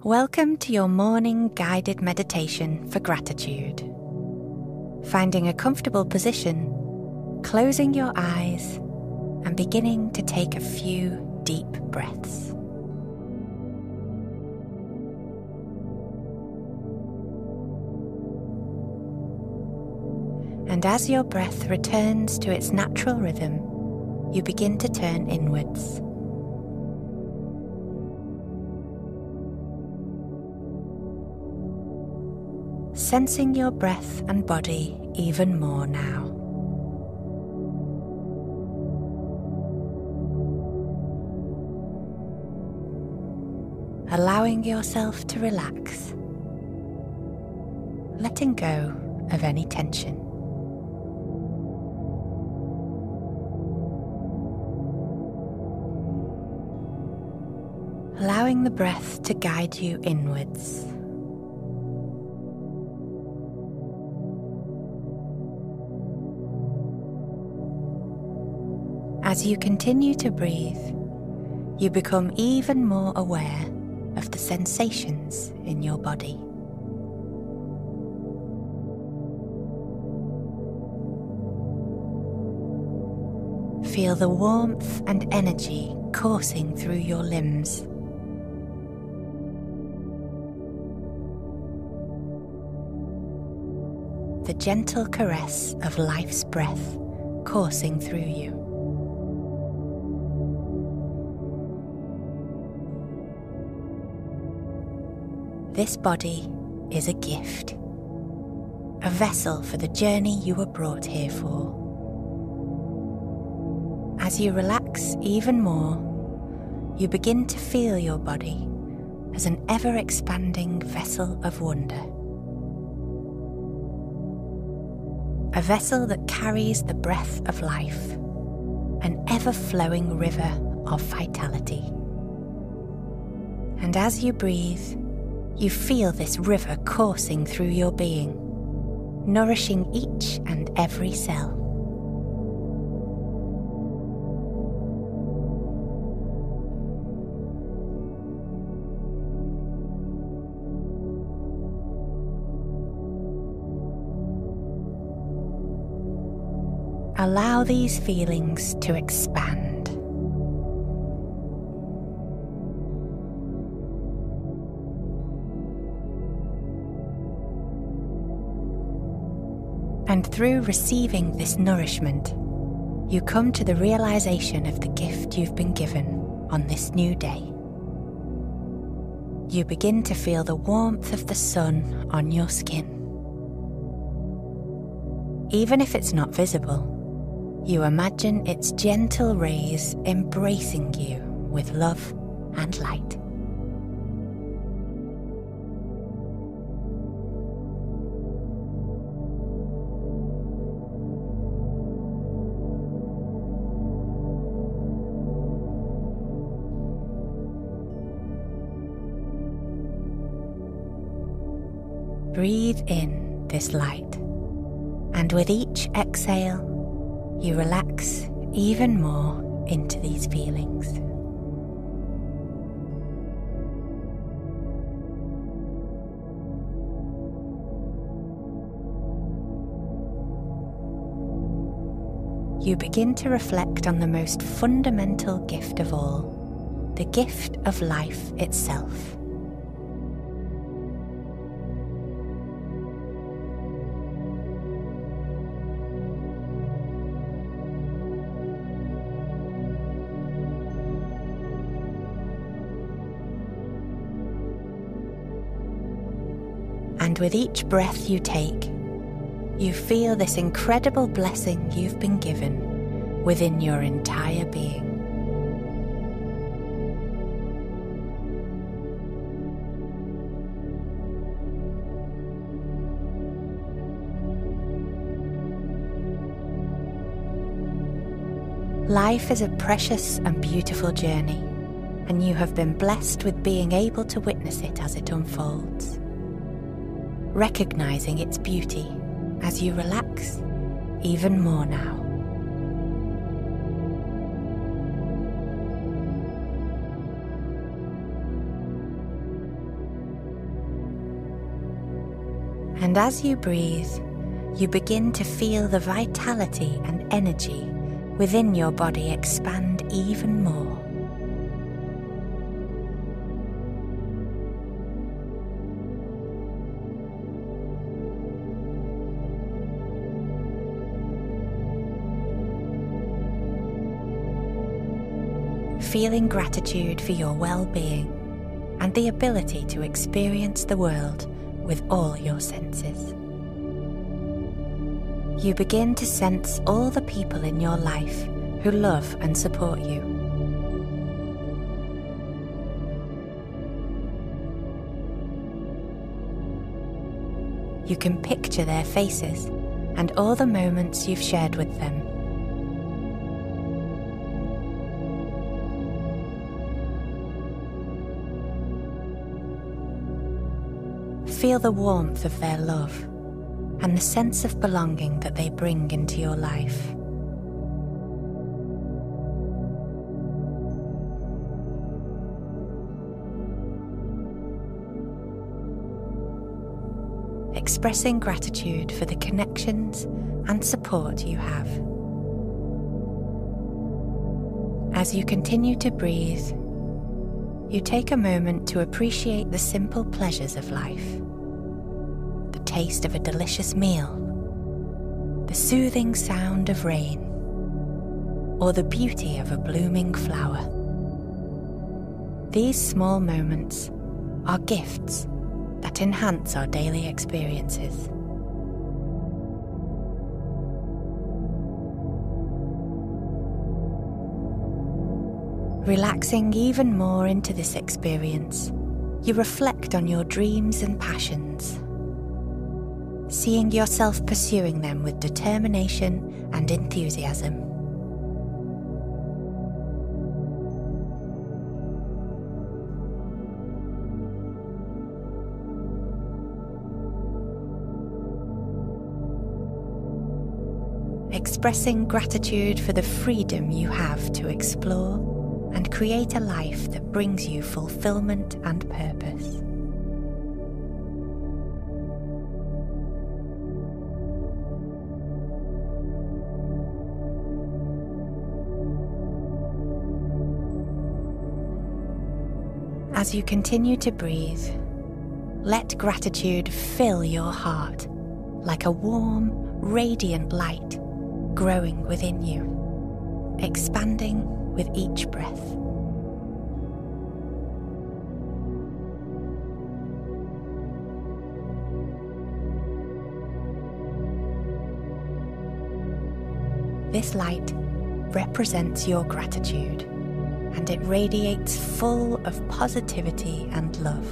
Welcome to your morning guided meditation for gratitude. Finding a comfortable position, closing your eyes, and beginning to take a few deep breaths. And as your breath returns to its natural rhythm, you begin to turn inwards. Sensing your breath and body even more now. Allowing yourself to relax, letting go of any tension. Allowing the breath to guide you inwards. As you continue to breathe, you become even more aware of the sensations in your body. Feel the warmth and energy coursing through your limbs. The gentle caress of life's breath coursing through you. This body is a gift, a vessel for the journey you were brought here for. As you relax even more, you begin to feel your body as an ever-expanding vessel of wonder. A vessel that carries the breath of life, an ever-flowing river of vitality. And as you breathe, you feel this river coursing through your being, nourishing each and every cell. Allow these feelings to expand. And through receiving this nourishment, you come to the realization of the gift you've been given on this new day. You begin to feel the warmth of the sun on your skin. Even if it's not visible, you imagine its gentle rays embracing you with love and light. Breathe in this light, and with each exhale, you relax even more into these feelings. You begin to reflect on the most fundamental gift of all, the gift of life itself. And with each breath you take, you feel this incredible blessing you've been given within your entire being. Life is a precious and beautiful journey, and you have been blessed with being able to witness it as it unfolds. Recognizing its beauty as you relax even more now. And as you breathe, you begin to feel the vitality and energy within your body expand even more. Feeling gratitude for your well-being and the ability to experience the world with all your senses. You begin to sense all the people in your life who love and support you. You can picture their faces and all the moments you've shared with them. Feel the warmth of their love and the sense of belonging that they bring into your life. Expressing gratitude for the connections and support you have. As you continue to breathe, you take a moment to appreciate the simple pleasures of life. The taste of a delicious meal, the soothing sound of rain, or the beauty of a blooming flower. These small moments are gifts that enhance our daily experiences. Relaxing even more into this experience, you reflect on your dreams and passions, seeing yourself pursuing them with determination and enthusiasm. Expressing gratitude for the freedom you have to explore and create a life that brings you fulfillment and purpose. As you continue to breathe, let gratitude fill your heart like a warm, radiant light growing within you, expanding with each breath. This light represents your gratitude, and it radiates full of positivity and love.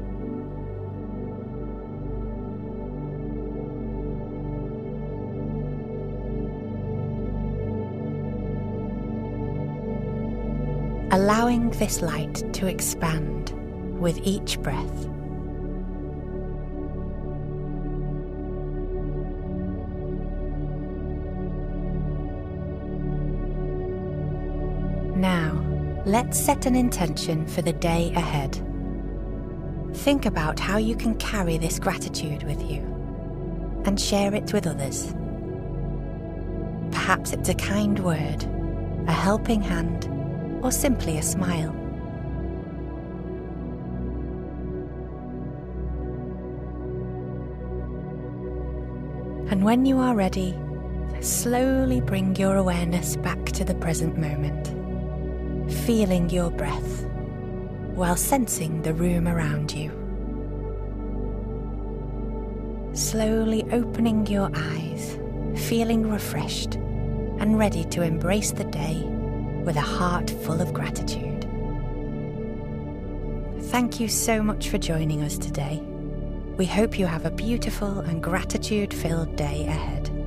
Allowing this light to expand with each breath. Now, let's set an intention for the day ahead. Think about how you can carry this gratitude with you and share it with others. Perhaps it's a kind word, a helping hand, or simply a smile. And when you are ready, slowly bring your awareness back to the present moment, feeling your breath while sensing the room around you. Slowly opening your eyes, feeling refreshed and ready to embrace the day with a heart full of gratitude. Thank you so much for joining us today. We hope you have a beautiful and gratitude-filled day ahead.